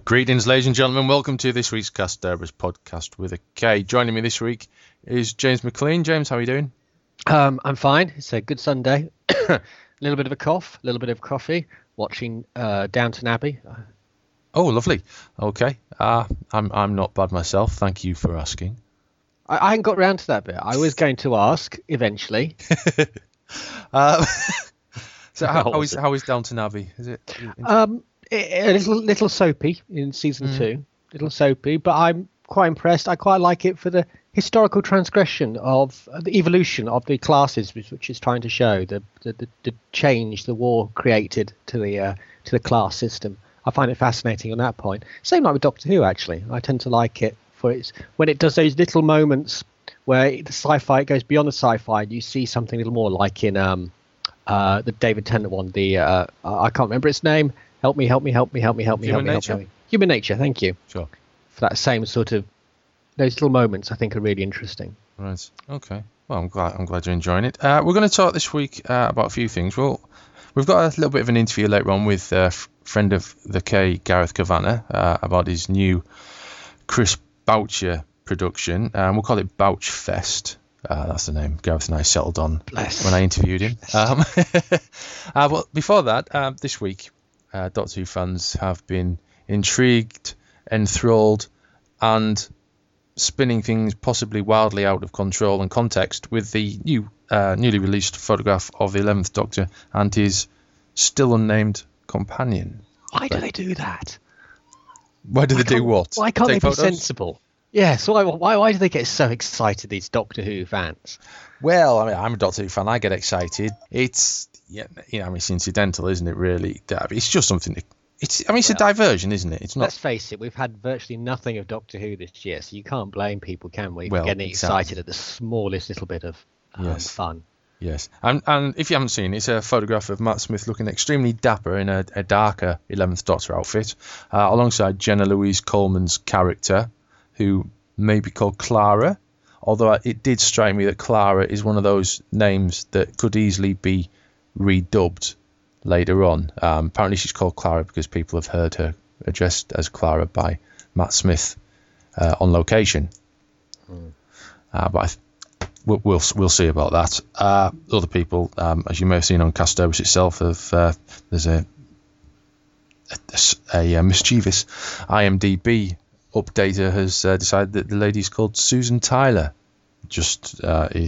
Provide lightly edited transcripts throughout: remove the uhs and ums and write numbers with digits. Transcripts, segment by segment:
Greetings, ladies and gentlemen. Welcome to this week's Casterbury's podcast with a K. Joining me this week is James McLean. James, how are you doing? I'm fine. It's a good Sunday. A little bit of a cough, a little bit of coffee. Watching Downton Abbey. Oh, lovely. Okay. I'm not bad myself. Thank you for asking. I hadn't got round to that bit. I was going to ask eventually. So how is Downton Abbey? Is it? A little soapy in season 2. Little soapy, but I'm quite impressed. I quite like it for the historical transgression of the evolution of the classes, which is trying to show the change the war created to the class system. I find it fascinating on that point. Same like with Doctor Who, actually. I tend to like it for its when it does those little moments where the sci-fi goes beyond the sci-fi. And you see something a little more like in the David Tennant one. I can't remember its name. Help me. Human Nature. Thank you. Sure. For that same sort of those little moments, I think are really interesting. Right. Okay. Well, I'm glad you're enjoying it. We're going to talk this week about a few things. Well, we've got a little bit of an interview later on with friend of the K, Gareth Kavanagh, about his new Chris Boucher production. We'll call it Bouch Fest. That's the name Gareth and I settled on when I interviewed him. But before that, this week, Doctor Who fans have been intrigued, enthralled, and spinning things possibly wildly out of control and context with the newly released photograph of the 11th Doctor and his still unnamed companion. Why do they do that? Why do they do what? Why can't Take they be photos? Sensible? Yes, why do they get so excited, these Doctor Who fans? Well, I mean, I'm a Doctor Who fan. I get excited. It's it's incidental, isn't it? Really, it's just something. It's a diversion, isn't it? It's not. Let's face it. We've had virtually nothing of Doctor Who this year, so you can't blame people, can we? Well, for getting excited at the smallest little bit of fun. Yes, and if you haven't seen it, it's a photograph of Matt Smith looking extremely dapper in a darker 11th Doctor outfit, alongside Jenna Louise Coleman's character, who may be called Clara, although it did strike me that Clara is one of those names that could easily be redubbed later on. Apparently she's called Clara because people have heard her addressed as Clara by Matt Smith on location. But we'll see about that. Other people, as you may have seen on Casterbury's itself, there's a mischievous IMDb updater has decided that the lady's called Susan Tyler. Just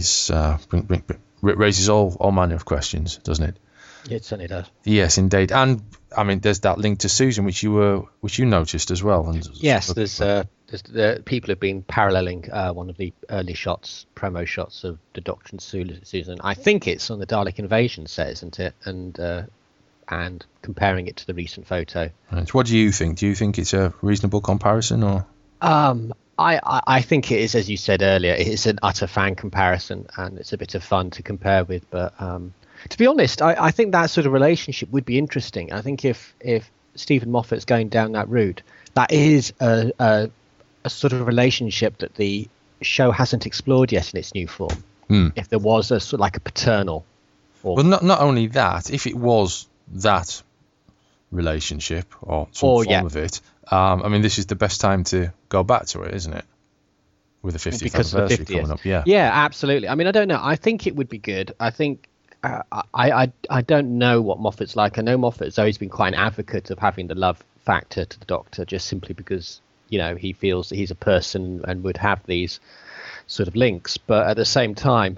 raises all manner of questions, doesn't it? It certainly does. Yes, indeed. And I mean, there's that link to Susan, which you noticed as well. And yes, there's people have been paralleling one of the early promo shots of the Doctor and Susan. I think it's on the Dalek Invasion set, isn't it? And comparing it to the recent photo. Right. What do you think? Do you think it's a reasonable comparison, or? I think it is, as you said earlier, it's an utter fan comparison, and it's a bit of fun to compare with. But to be honest, I think that sort of relationship would be interesting. I think if Stephen Moffat's going down that route, that is a sort of relationship that the show hasn't explored yet in its new form. If there was a sort of like a paternal. Well, not only that, if it was that relationship or some form of it, I mean, this is the best time to go back to it, isn't it? With the 50th anniversary coming up, yeah, absolutely. I mean, I don't know. I think it would be good. I think I don't know what Moffat's like. I know Moffat's always been quite an advocate of having the love factor to the Doctor, just simply because he feels that he's a person and would have these sort of links. But at the same time,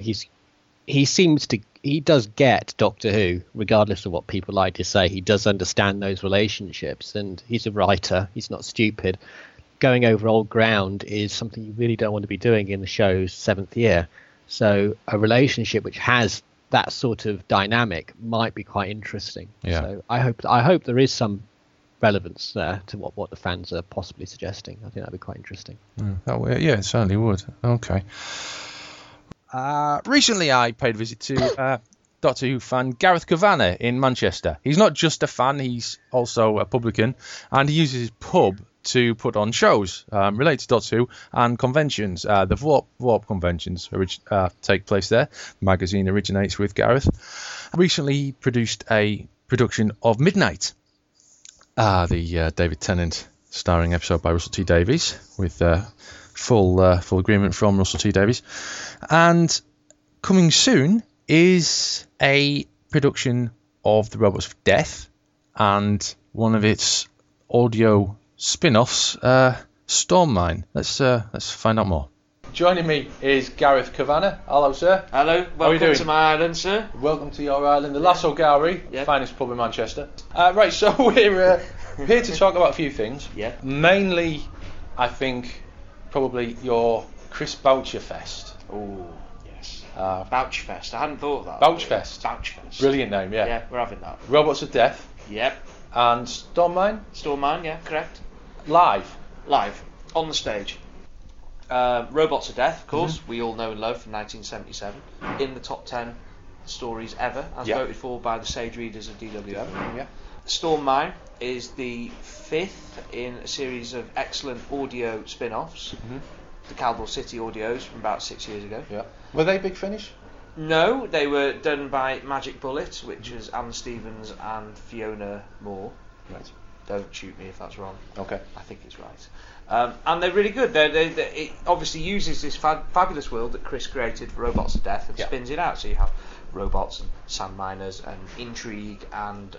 he does get Doctor Who, regardless of what people like to say. He does understand those relationships, and he's a writer. He's not stupid. Going over old ground is something you really don't want to be doing in the show's 7th year. So a relationship which has that sort of dynamic might be quite interesting. Yeah. So I hope there is some relevance there to what the fans are possibly suggesting. I think that'd be quite interesting. Yeah, it certainly would. Okay. Recently, I paid a visit to Doctor Who fan Gareth Kavanagh in Manchester. He's not just a fan, he's also a publican, and he uses his pub to put on shows related to Doctor Who and conventions. The VWARP conventions take place there. The magazine originates with Gareth. Recently, he produced a production of Midnight, the David Tennant starring episode by Russell T Davies, with full agreement from Russell T Davies. And coming soon is a production of the Robots of Death and one of its audio spin-offs, Stormmine. Let's find out more. Joining me is Gareth Kavanagh. Hello, sir. Hello, welcome to my island, sir. Welcome to your island, the Lasso Gallery, Yep. finest pub in Manchester. Right, so we're here to talk about a few things. Yeah. Mainly, I think, probably your Chris Boucher Fest. Oh, yes. Bouchfest. I hadn't thought of that. Bouchfest. Bouchfest. Brilliant name, yeah. Yeah, we're having that. Robots of Death Yep. and Stormmine Stormmine, yeah, correct. live. Live, on the stage. Robots of Death, of course, we all know and love from 1977. In the top 10 stories ever, as Yeah. voted for by the sage readers of DWM. Yeah. Stormmine is the 5th in a series of excellent audio spin-offs. The Caldwell City audios from about 6 years ago. Yeah. Were they Big Finish? No, they were done by Magic Bullet, which was Anne Stevens and Fiona Moore. Right. Don't shoot me if that's wrong. Okay. I think it's right. And they're really good. It obviously uses this fabulous world that Chris created for Robots of Death and Yeah. spins it out. So you have robots and sand miners and intrigue and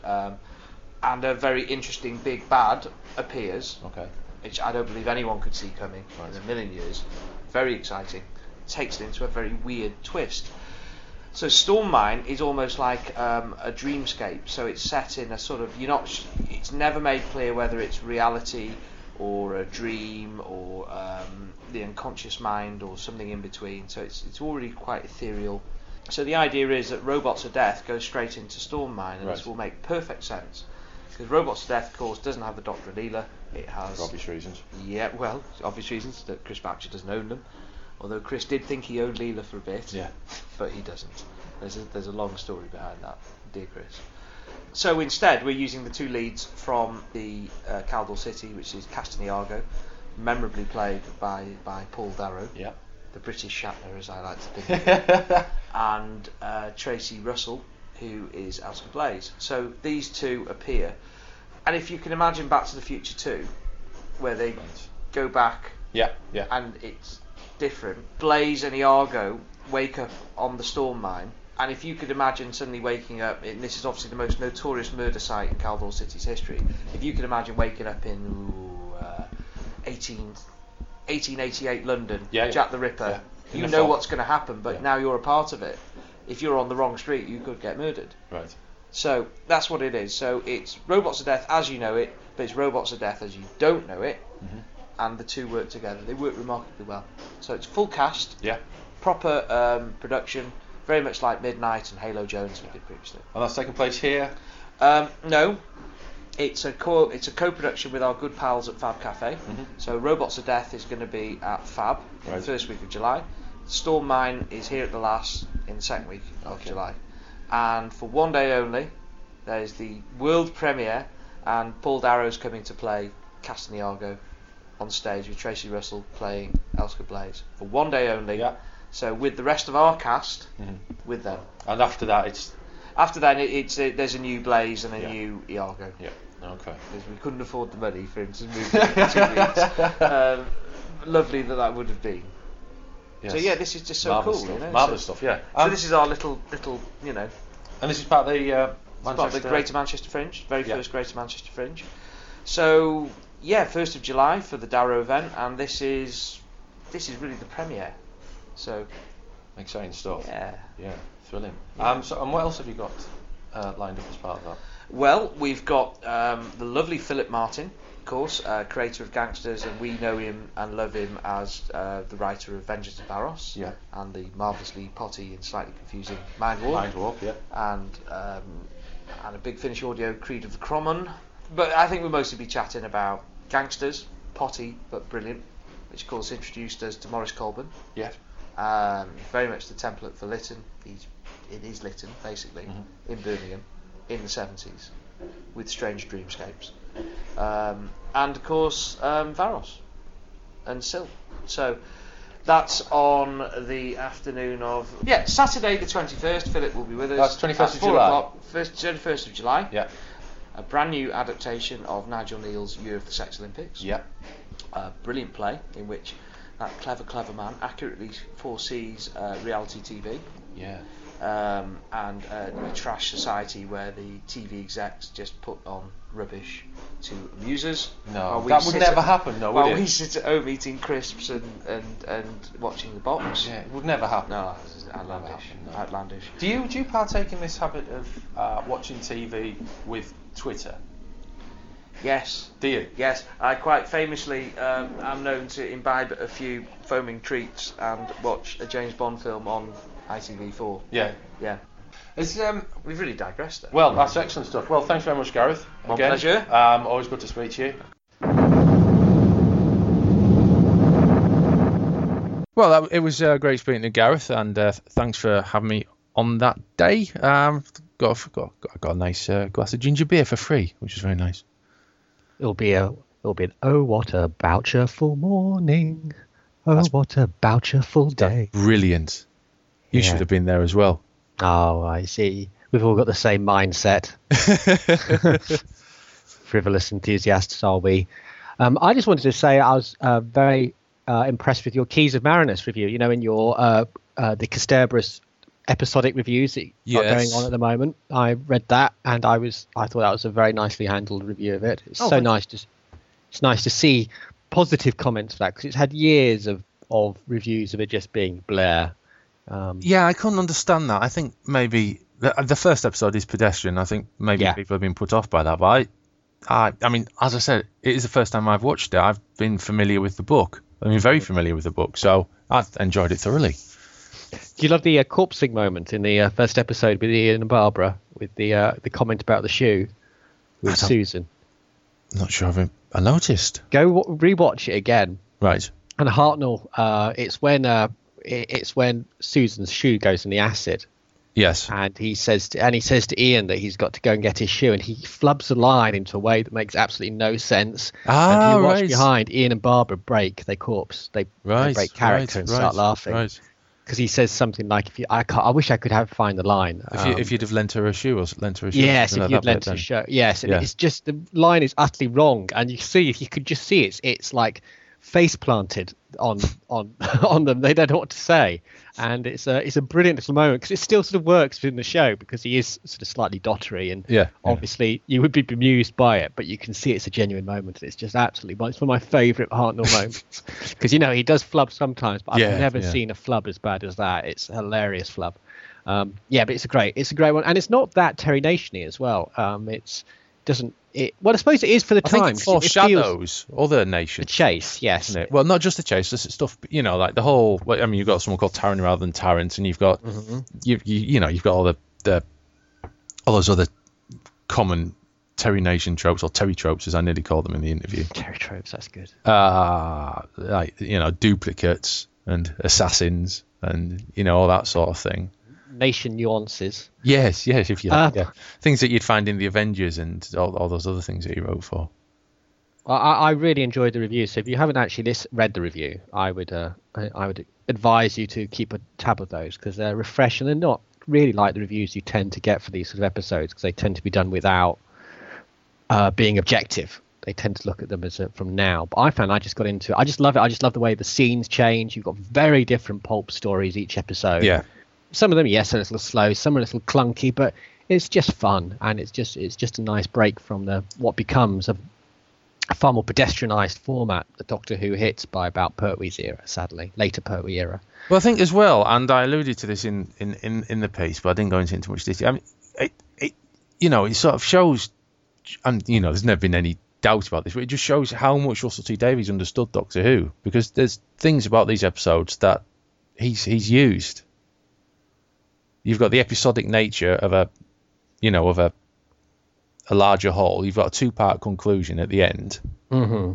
a very interesting big bad appears, Okay. which I don't believe anyone could see coming Right. in a million years. Very exciting. Takes it into a very weird twist. So Stormmine is almost like a dreamscape. So it's set in a sort of it's never made clear whether it's reality or a dream or the unconscious mind or something in between. So it's already quite ethereal. So the idea is that Robots of Death goes straight into Stormmine, and Right. this will make perfect sense. Because Robots of Death, of course, doesn't have the Dr. Leela. It has... For obvious reasons. Yeah, well, obvious reasons that Chris Boucher doesn't own them. Although Chris did think he owned Leela for a bit, Yeah. but he doesn't. There's a long story behind that, dear Chris. So instead, we're using the two leads from the Caldwell City, which is Castaniago, memorably played by Paul Darrow, Yeah. the British Shatner, as I like to think, and Tracy Russell, who is Elsker Blaze. So these two appear, and if you can imagine Back to the Future 2, where they go back Yeah. Yeah. and it's different, Blaze and Iago wake up on the Stormmine, and if you could imagine suddenly waking up, and this is obviously the most notorious murder site in Caldwell City's history, if you could imagine waking up in 1888 London, Yeah, yeah. Jack the Ripper, Yeah. In you the know fog. what's going to happen, but Yeah. now you're a part of it. If you're on the wrong street, you could get murdered. Right. So that's what it is. So it's Robots of Death as you know it, but it's Robots of Death as you don't know it, and the two work together. They work remarkably well. So it's full cast, Yeah. proper production, very much like Midnight and Halo Jones we did previously. And that's taking place here. No, it's a co-production with our good pals at Fab Cafe. So Robots of Death is going to be at Fab in the Right. first week of July. Stormmine is here at the Lass in the second week of Okay. July. And for one day only, there is the world premiere, and Paul Darrow's coming to play Castaniago on stage with Tracy Russell playing Elsker Blaze for one day only. Yeah. So with the rest of our cast, with them. And after that, it's. After that, there's a new Blaze and a Yeah. new Iago. Yeah. Okay. Because we couldn't afford the money for him to move in 2 weeks. Lovely that would have been. Yes. So yeah, this is just so Marvellous cool, stuff. you know. Marvellous so, stuff. Yeah. so this is our little, you know, And this is part of the it's part of the Greater Manchester Fringe, very first Greater Manchester Fringe. So yeah, 1st of July for the Darrow event, and this is really the premiere. So Exciting stuff. yeah. Yeah. Thrilling. Yeah. So, and what else have you got lined up as part of that? Well, we've got the lovely Philip Martin, of course, creator of Gangsters, and we know him and love him as the writer of Vengeance of Varos, Yeah. and the marvellously potty and slightly confusing Mind War, Mindwalk. Yeah. and a big Finnish audio Creed of the Cromon. But I think we'll mostly be chatting about Gangsters, potty but brilliant, which of course introduced us to Maurice Colburn. Yeah. Very much the template for Lytton. It is Lytton, basically, in Birmingham, in the 70s, with strange dreamscapes. And of course, Varos and Sil. So that's on the afternoon of Saturday the 21st. Philip will be with us. That's 21st at of 4 July. o'clock, 21st of July. Yeah. a brand new adaptation of Nigel Neal's Year of the Sex Olympics. Yeah. A brilliant play in which that clever man accurately foresees reality TV. Yeah. And a trash society where the TV execs just put on rubbish to amuse us. No, that would never happen, though, would it? While we sit at home eating crisps and watching the box. Yeah, it would never happen. No, it's outlandish. No. Outlandish. Do you partake in this habit of watching TV with Twitter? Yes. Do you? Yes, I quite famously am known to imbibe a few foaming treats and watch a James Bond film on ITV4. Yeah. Yeah. It's, We've really digressed there. well, that's excellent stuff. Well, thanks very much, Gareth. My pleasure. Always good to speak to you. Well, it was great speaking to Gareth, and thanks for having me on that day. Got a nice glass of ginger beer for free, which is very nice. It'll be an oh what a bountiful morning, oh what a bountiful day. Brilliant. You should have been there as well. Oh, I see. We've all got the same mindset. Frivolous enthusiasts are we. I just wanted to say I was very impressed with your Keys of Marinus review. You know, in your the Casterbarus episodic reviews that are going on at the moment. I read that and I thought that was a very nicely handled review of it. It's nice to see positive comments for that, because it's had years of reviews of it just being Blair. Yeah, I couldn't understand that. I think maybe the first episode is pedestrian. I think maybe people have been put off by that. But I mean, as I said, it is the first time I've watched it. I've been familiar with the book. I mean, very familiar with the book, so I've enjoyed it thoroughly. Do you love the corpsing moment in the first episode with Ian and Barbara, with the comment about the shoe with Susan? I'm not sure I noticed. Go rewatch it again. Right. And Hartnell, it's when Susan's shoe goes in the acid. Yes. And he says to Ian that he's got to go and get his shoe, and he flubs a line into a way that makes absolutely no sense. And if you watch behind, Ian and Barbara break, they corpse, they break character and start laughing. Right. Because he says something like, I wish I could find the line. If you'd have lent her a shoe or lent her a shoe. Yes, if you'd lent her a shoe. Yes, it's just the line is utterly wrong, and you could just see it's like face planted on them. They don't know what to say, and it's a brilliant little moment, because it still sort of works within the show, because he is sort of slightly dottery, and obviously you would be bemused by it, but you can see it's a genuine moment, and it's just absolutely, it's one of my favourite Hartnell moments, because he does flub sometimes, but I've never seen a flub as bad as that. It's a hilarious flub. But it's a great one, and it's not that Terry Nation-y as well. Well, I suppose it is for the time. I think it foreshadows other nations. The chase, yes. Isn't it? Well, not just the chase, this stuff. Like the whole. I mean, you've got someone called Taran rather than Tarrant, and you've got you've got all all those other common Terry Nation tropes, or Terry tropes, as I nearly called them in the interview. Terry tropes, that's good. Like duplicates and assassins, and all that sort of thing. Nation nuances. Yes, if you like, things that you'd find in the Avengers and all those other things that he wrote for. I really enjoyed the review. So if you haven't actually read the review, I would advise you to keep a tab of those, because they're refreshing. They're not really like the reviews you tend to get for these sort of episodes, because they tend to be done without being objective. They tend to look at them as from now. But I found I just got into it. I just love it. I just love the way the scenes change. You've got very different pulp stories each episode. Yeah. Some of them, yes, are a little slow. Some are a little clunky, but it's just fun, and it's just a nice break from what becomes a far more pedestrianised format that Doctor Who hits by about Pertwee's era, sadly, later Pertwee era. Well, I think as well, and I alluded to this in the piece, but I didn't go into too much detail. I mean, it sort of shows, and there's never been any doubt about this, but it just shows how much Russell T Davies understood Doctor Who, because there's things about these episodes that he's used. You've got the episodic nature of a larger whole. You've got a 2-part conclusion at the end. Mm-hmm.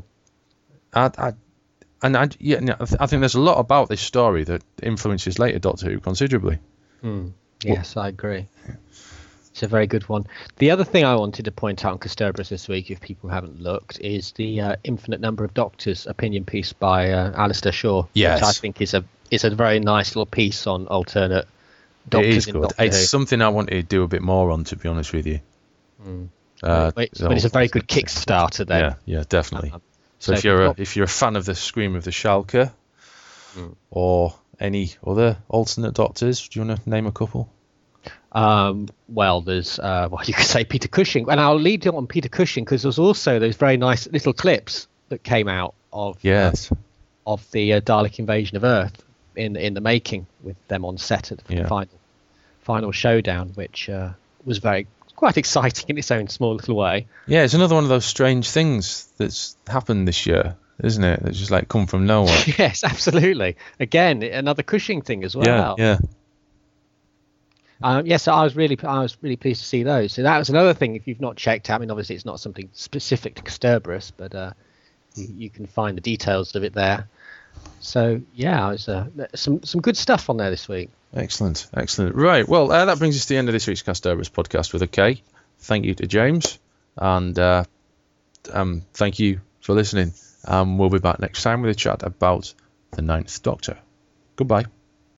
I think there's a lot about this story that influences later Doctor Who considerably. Yes, I agree. It's a very good one. The other thing I wanted to point out on Casterbarus this week, if people haven't looked, is the Infinite Number of Doctors opinion piece by Alistair Shaw, which I think is a very nice little piece on alternate Doctors. It is good. It's something I wanted to do a bit more on, to be honest with you. But it's a very good Kickstarter then. Yeah, definitely. so So if you're a fan of the Scream of the Schalke or any other alternate Doctors, do you want to name a couple? Well, there's you could say Peter Cushing, and I'll lead you on Peter Cushing because there's also those very nice little clips that came out of of the Dalek invasion of Earth in the making, with them on set at the final showdown, which was quite exciting in its own small little way. Yeah, it's another one of those strange things that's happened this year, isn't it? It's just like come from nowhere. Yes, absolutely. Again, another Cushing thing as well. Yeah. So I was really pleased to see those. So that was another thing. If you've not checked out, I mean, obviously it's not something specific to Kasterborous, but you can find the details of it there. So yeah, it was some good stuff on there this week. Excellent. Right, well, that brings us to the end of this week's Kasterborous podcast with a K. Thank you to James, and thank you for listening. We'll be back next time with a chat about the Ninth Doctor. Goodbye.